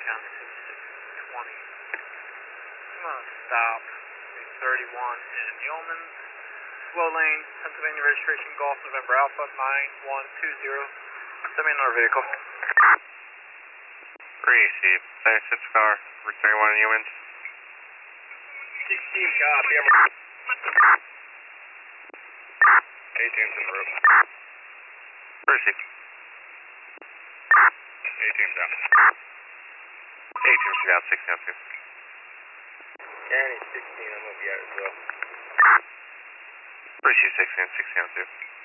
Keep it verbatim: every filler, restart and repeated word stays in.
down to six twenty. I'm going to stop thirty-one in Yeoman. Slow lane, Pennsylvania registration, Golf November Alpha nine one two zero. Send me another vehicle. Receive. thirty-six car, Route thirty-one in Yeoman. sixteen copy, I'm eighteen's in the roof. Receive. eighteen's down. eighteen should be out, sixteen out two. County sixteen, I'm going to be out as well. Receive sixteen, sixteen out two.